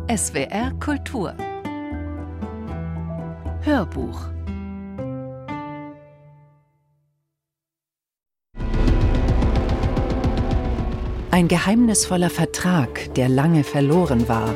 SWR Kultur Hörbuch. Ein geheimnisvoller Vertrag, der lange verloren war.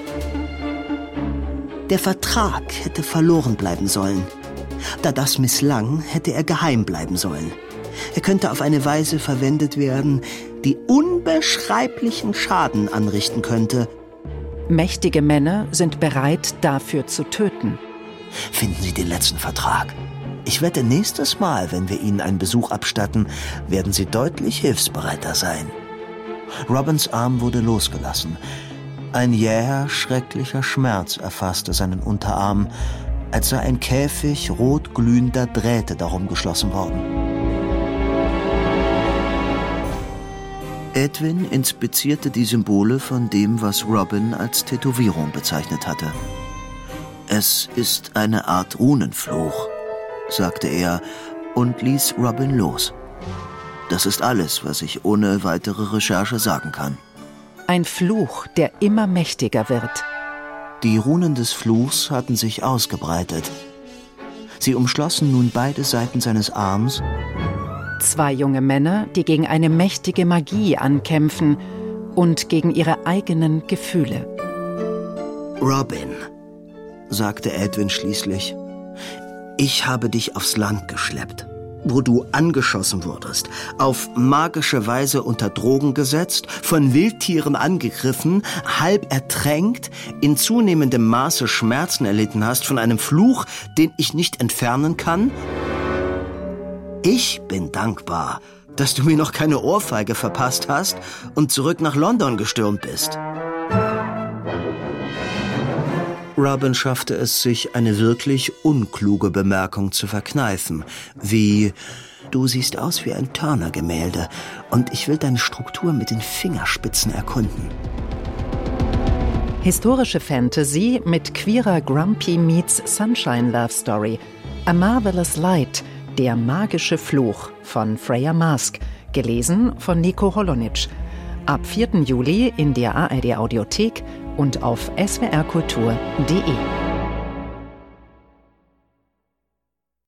Der Vertrag hätte verloren bleiben sollen. Da das misslang, hätte er geheim bleiben sollen. Er könnte auf eine Weise verwendet werden, die unbeschreiblichen Schaden anrichten könnte. Mächtige Männer sind bereit, dafür zu töten. Finden Sie den letzten Vertrag. Ich wette, nächstes Mal, wenn wir Ihnen einen Besuch abstatten, werden Sie deutlich hilfsbereiter sein. Robins Arm wurde losgelassen. Ein jäher, schrecklicher Schmerz erfasste seinen Unterarm, als sei ein Käfig rot glühender Drähte darum geschlossen worden. Edwin inspizierte die Symbole von dem, was Robin als Tätowierung bezeichnet hatte. »Es ist eine Art Runenfluch«, sagte er und ließ Robin los. Das ist alles, was ich ohne weitere Recherche sagen kann. Ein Fluch, der immer mächtiger wird. Die Runen des Fluchs hatten sich ausgebreitet. Sie umschlossen nun beide Seiten seines Arms. 2 junge Männer, die gegen eine mächtige Magie ankämpfen und gegen ihre eigenen Gefühle. Robin, sagte Edwin schließlich, ich habe dich aufs Land geschleppt, wo du angeschossen wurdest, auf magische Weise unter Drogen gesetzt, von Wildtieren angegriffen, halb ertränkt, in zunehmendem Maße Schmerzen erlitten hast von einem Fluch, den ich nicht entfernen kann. Ich bin dankbar, dass du mir noch keine Ohrfeige verpasst hast und zurück nach London gestürmt bist. Robin schaffte es sich, eine wirklich unkluge Bemerkung zu verkneifen, wie: Du siehst aus wie ein Turner-Gemälde und ich will deine Struktur mit den Fingerspitzen erkunden. Historische Fantasy mit queerer Grumpy meets Sunshine Love Story. A Marvelous Light, der magische Fluch von Freya Marske, gelesen von Nico Holonitsch. Ab 4. Juli in der ARD Audiothek und auf swrkultur.de.